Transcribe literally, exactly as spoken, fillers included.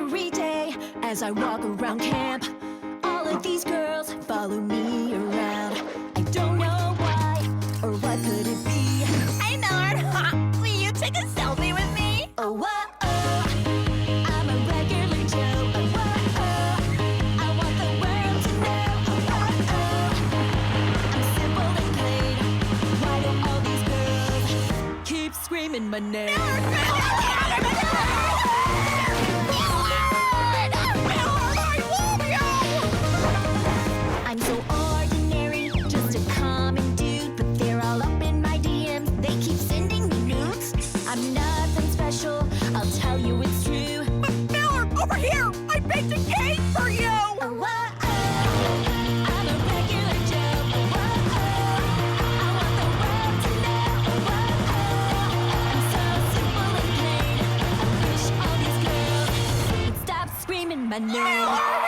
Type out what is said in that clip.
every day as I walk around camp. All of these girls follow me around. I don't know why or what could it be. Hey, Nard! Will you take a selfie with me? Oh, whoa, oh, I'm a regular Joe. Oh, whoa, oh, I want the world to know. Oh, whoa, oh, I'm simple and plain. Why do all these girls keep screaming my name? I'm so ordinary, just a common dude, but they're all up in my D Ms. They keep sending me nudes. I'm nothing special, I'll tell you it's true. But Miller, over here! I baked a cake for you! Oh, whoa, oh, I'm a regular Joe. Oh, whoa, oh, I want the world to know. Oh, whoa, oh, I'm so simple and plain. I wish all these girls would stop screaming my name.